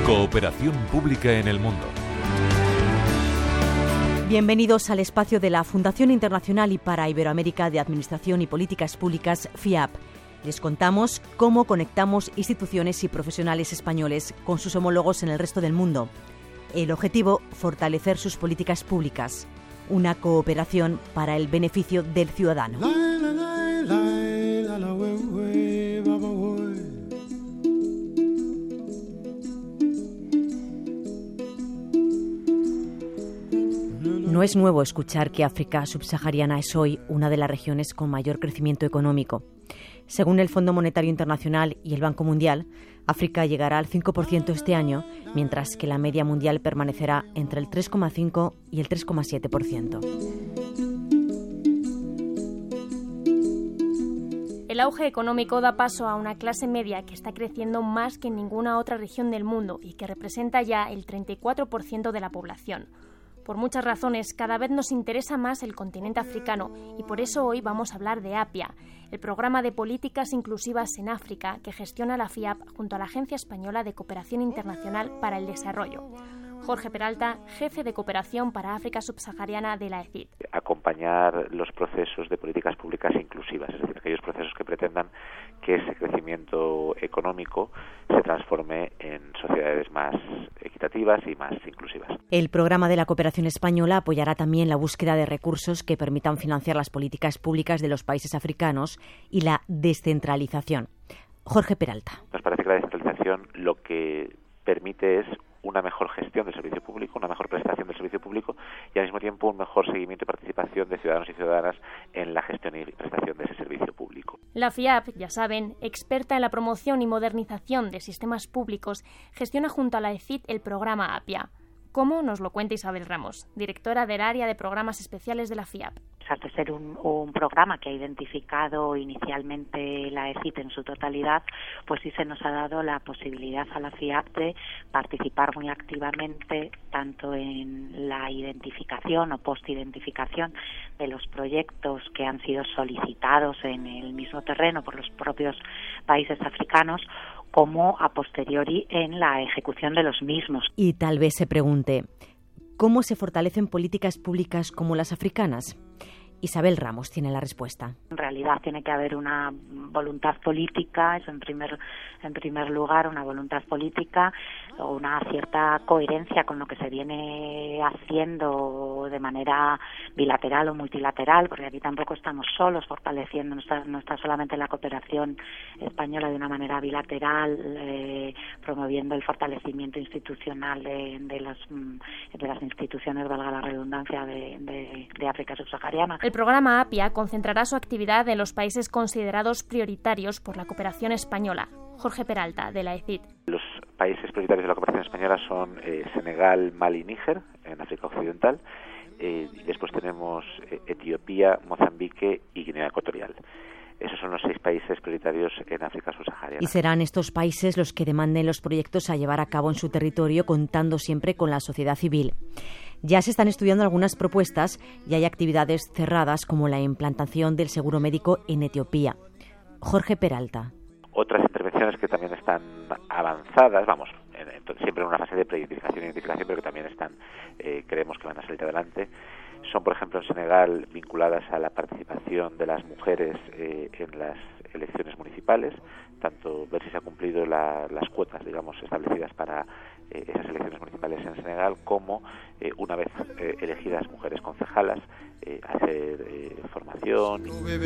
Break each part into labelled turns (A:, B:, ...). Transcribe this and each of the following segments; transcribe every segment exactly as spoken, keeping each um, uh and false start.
A: Cooperación pública en el mundo.
B: Bienvenidos al espacio de la Fundación Internacional y para Iberoamérica de Administración y Políticas Públicas, FIAP. Les contamos cómo conectamos instituciones y profesionales españoles con sus homólogos en el resto del mundo. El objetivo, fortalecer sus políticas públicas. Una cooperación para el beneficio del ciudadano. No es nuevo escuchar que África subsahariana es hoy una de las regiones con mayor crecimiento económico. Según el Fondo Monetario Internacional y el Banco Mundial, África llegará al cinco por ciento este año, mientras que la media mundial permanecerá entre el tres coma cinco y el tres coma siete por ciento.
C: El auge económico da paso a una clase media que está creciendo más que en ninguna otra región del mundo y que representa ya el treinta y cuatro por ciento de la población. Por muchas razones, cada vez nos interesa más el continente africano y por eso hoy vamos a hablar de APIA, el programa de políticas inclusivas en África que gestiona la FIAP junto a la Agencia Española de Cooperación Internacional para el Desarrollo. Jorge Peralta, jefe de cooperación para África subsahariana de la E C I D.
D: Acompañar los procesos de políticas públicas inclusivas, es decir, aquellos procesos que pretendan que ese crecimiento económico se transforme en sociedades más equitativas y más inclusivas.
B: El programa de la cooperación española apoyará también la búsqueda de recursos que permitan financiar las políticas públicas de los países africanos y la descentralización. Jorge Peralta.
D: Nos parece que la descentralización lo que permite es una mejor gestión del servicio público, una mejor prestación del servicio público y al mismo tiempo un mejor seguimiento y participación de ciudadanos y ciudadanas en la gestión y prestación de ese servicio público.
C: La FIAP, ya saben, experta en la promoción y modernización de sistemas públicos, gestiona junto a la E C I D el programa APIA. ¿Cómo? Nos lo cuenta Isabel Ramos, directora del área de programas especiales de la FIAP.
E: De ser un, un programa que ha identificado inicialmente la E C I D en su totalidad, pues sí se nos ha dado la posibilidad a la FIAP de participar muy activamente tanto en la identificación o post-identificación de los proyectos que han sido solicitados en el mismo terreno por los propios países africanos, como a posteriori en la ejecución de los mismos.
B: Y tal vez se pregunte, ¿cómo se fortalecen políticas públicas como las africanas? Isabel Ramos tiene la respuesta.
E: En realidad tiene que haber una voluntad política, eso en primer, en primer lugar, una voluntad política o una cierta coherencia con lo que se viene haciendo de manera bilateral o multilateral, porque aquí tampoco estamos solos fortaleciendo, no está, no está solamente la cooperación española de una manera bilateral, eh, promoviendo el fortalecimiento institucional de, de, las, de las instituciones, valga la redundancia, de, de, de África subsahariana.
C: El programa APIA concentrará su actividad en los países considerados prioritarios por la cooperación española. Jorge Peralta, de la E C I D.
D: Los países prioritarios de la cooperación española son eh, Senegal, Mali y Níger, en África Occidental. Eh, y después tenemos eh, Etiopía, Mozambique y Guinea Ecuatorial. Esos son los seis países prioritarios en África subsahariana.
B: Y serán estos países los que demanden los proyectos a llevar a cabo en su territorio, contando siempre con la sociedad civil. Ya se están estudiando algunas propuestas y hay actividades cerradas como la implantación del seguro médico en Etiopía. Jorge Peralta.
D: Otras intervenciones que también están avanzadas, vamos, en, en, siempre en una fase de preidentificación e identificación, pero que también están, eh, creemos que van a salir adelante, son, por ejemplo, en Senegal vinculadas a la participación de las mujeres eh, en las elecciones municipales, tanto ver si se han cumplido la, las cuotas, digamos, establecidas para eh, esas elecciones municipales en Senegal, como eh, una vez eh, elegidas mujeres concejalas, eh, hacer eh, formación.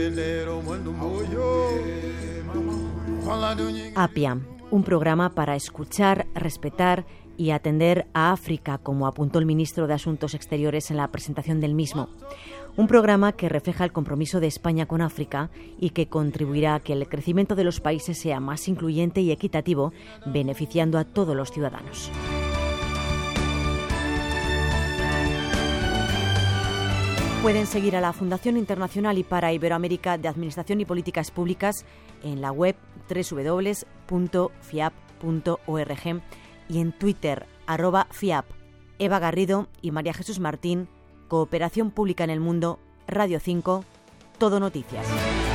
B: APIA, un programa para escuchar, respetar y atender a África, como apuntó el ministro de Asuntos Exteriores en la presentación del mismo. Un programa que refleja el compromiso de España con África y que contribuirá a que el crecimiento de los países sea más incluyente y equitativo, beneficiando a todos los ciudadanos. Pueden seguir a la Fundación Internacional y para Iberoamérica de Administración y Políticas Públicas en la web doble u doble u doble u punto fiap punto org y en Twitter, arroba FIAP. Eva Garrido y María Jesús Martín, Cooperación Pública en el Mundo, Radio cinco, Todo Noticias.